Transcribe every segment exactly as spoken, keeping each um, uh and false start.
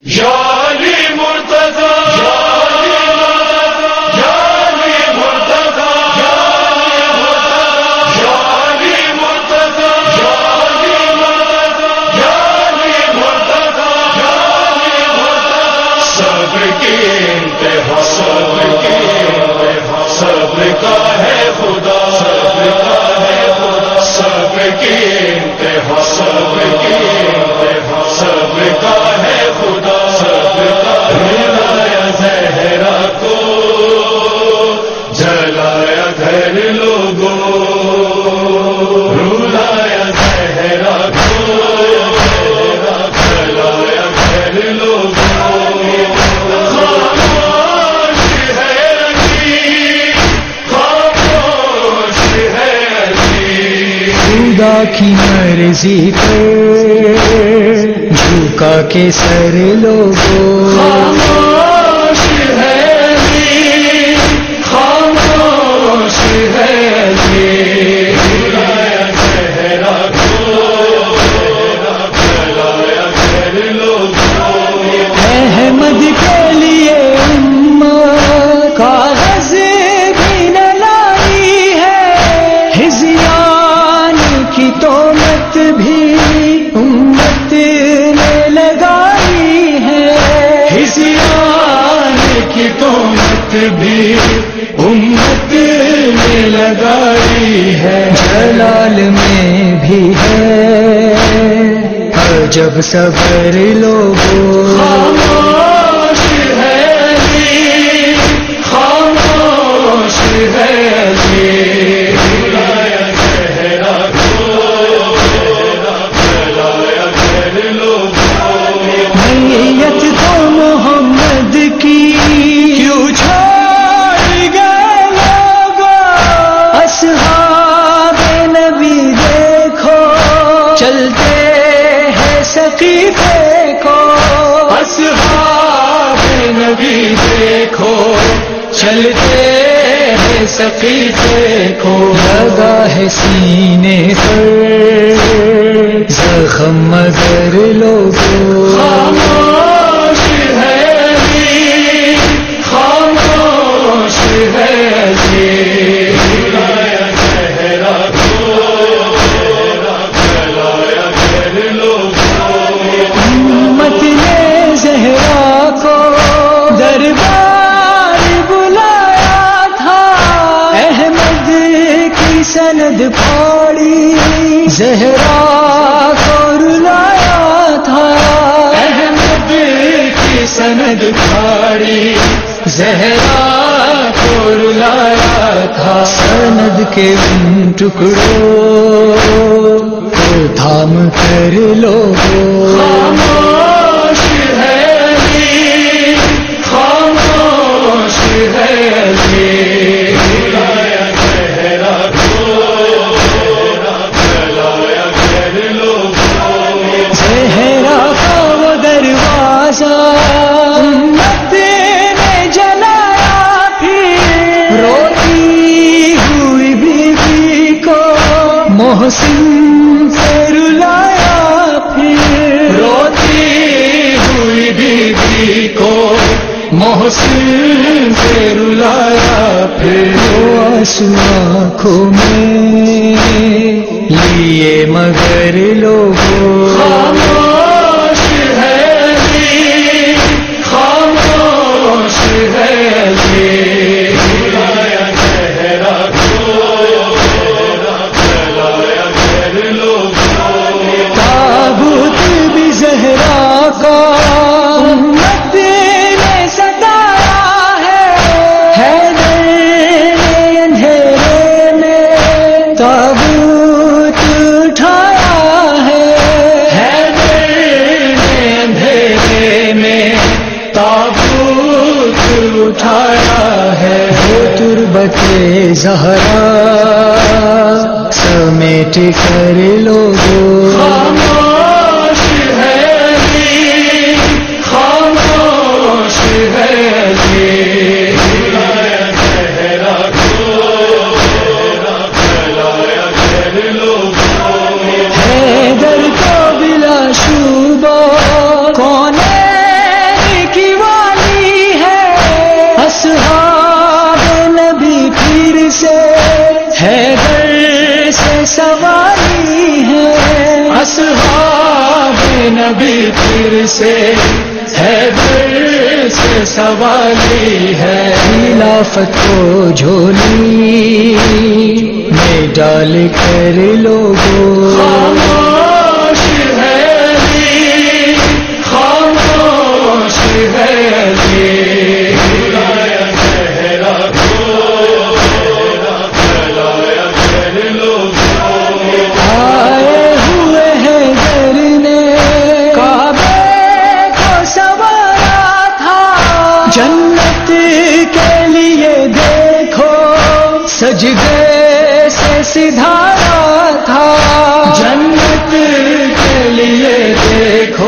یا علی مرتضی صبر کا ہے خدا، صبر کی انتہا، صبر کی انتہا، صبر کا ہے خدا، رلایا زہرا کو، جلایا گھر لوگوں، رلایا زہرا کو، جلایا گھر لوگوں، خدا کی مرضی پہ جھکا کے سر لوگوں، خاموش ہے جی، خاموش ہے جی، رلایا زہرا کو، جلایا گھر لوگوں، احمد کے لیے امت کاغذ بھی نہ لائی ہے، ہزیان کی تومت بھی امت نے لگائی ہے، ہزیان کی تومت بھی امت نے لگائی ہے، جلال میں بھی ہے عجب صبر لوگوں، خاموش ہے جی، خاموش ہے جی، رلایا زہرا کو، جلایا گھر لوگوں، نیت تو محمد کی کیوں چھوڑ گئے لوگوں، اصحاب نبی دیکھو چلتے ہیں سقیفے کو، اصحاب نبی دیکھو چلتے ہیں سقیفے کو، لگا ہے سینے پر زخم مگر لوگوں، خاموش ہے جی، خاموش ہے جی، رلایا زہرا کو، جلایا گھر لوگوں، امت نے زہرا کو دربار بلایا تھا، احمد کی سند پھاڑی زہرا کو رلایا تھا، احمد کی سند پھاڑی زہرا کو رلایا تھا، سند کے ان ٹکڑوں کو تھام کر لوگوں، خاموش ہے جی، خاموش ہے جی، رلایا زہرا کو، جلایا گھر لوگوں، زہرا کا وہ دروازہ امت نے جلایا، پھر روتی ہوئی بیوی کو محسن سے رلایا، پھر روتی ہوئی بیوی کو محسن سے رلایا، پھر وہ آنسو آنکھوں میں لیے مگر لوگوں، خاموش ہے جی، خاموش ہے جی، رلایا زہرا کو، جلایا گھر لوگوں، تابوت بھی زہرا کا امت نے ستایا ہے، حیدر نے اندھیرے میں تابوت اٹھایا ہے، حیدر نے اندھیرے میں تابوت اٹھایا ہے، وہ تربت زہرا سمیٹ کر لوگوں، خاموش ہے جی، خاموش ہے جی، رلایا زہرا کو، جلایا گھر لوگوں، حیدر کو بلا شبہ کون نبی پھر سے حیدر سے سوالی ہے، خلافت کو جھولی میں ڈال کر لوگوں، خاموش ہے علی، خاموش ہے علی، بلایا زہرا کو بلایا کر لوگوں، آئے ہوئے ہیں گرنے کعبے کو سنوارا تھا، جنت کے لیے دیکھو سجدے سے سدھارا تھا، جنت کے لیے دیکھو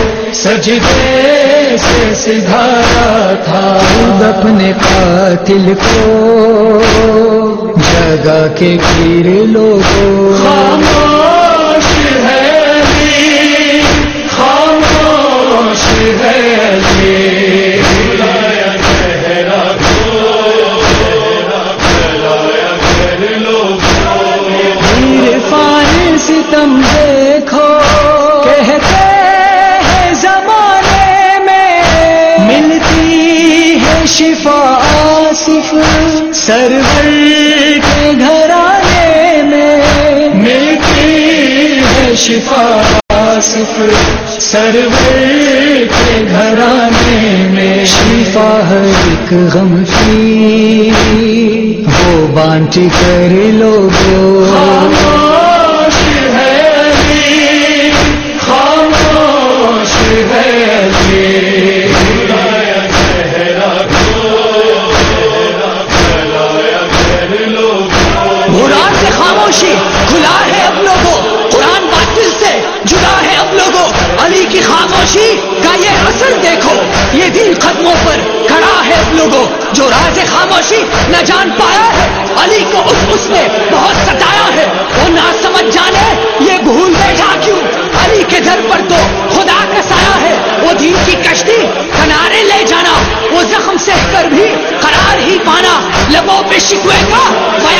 سجدے سے سدھارا تھا، خود اپنے قاتل کو جگہ کے پھر لوگوں، خاموش ہے علی، خاموش ہے علی، بلایا زہرا کو بلایا کر لوگوں، عرفان ستم دیکھو کہتے ہیں زمانے میں ملتی ہے شفا آصف سرور کے گھرانے میں، ملتی ہے شفا آصف سرور کے گھرانے میں، شفا ہر ایک غم کی وہ بانٹ کر لوگوں، خاموش ہے علی، خاموش ہے علی، بلایا زہرا کو بلایا کر لوگوں، قرآن سے خاموشی کھلا ہے اب لوگوں، قرآن باطل سے جدا ہے اب لوگوں، علی کی خاموشی کا یہ اثر دیکھو، یہ دل قدموں پر کھڑا ہے اب لوگوں، جو راز خاموشی نہ جان پایا ہے علی کو اس اس نے بہت ستایا ہے، وہ نہ سمجھ جانے یہ بھول بیٹھا کیوں، علی کے در پر تو خدا کا سایہ ہے، وہ دین کی کشتی کنارے لے جانا، وہ زخم سہ کر بھی قرار ہی پانا، لبوں پہ شکوے کا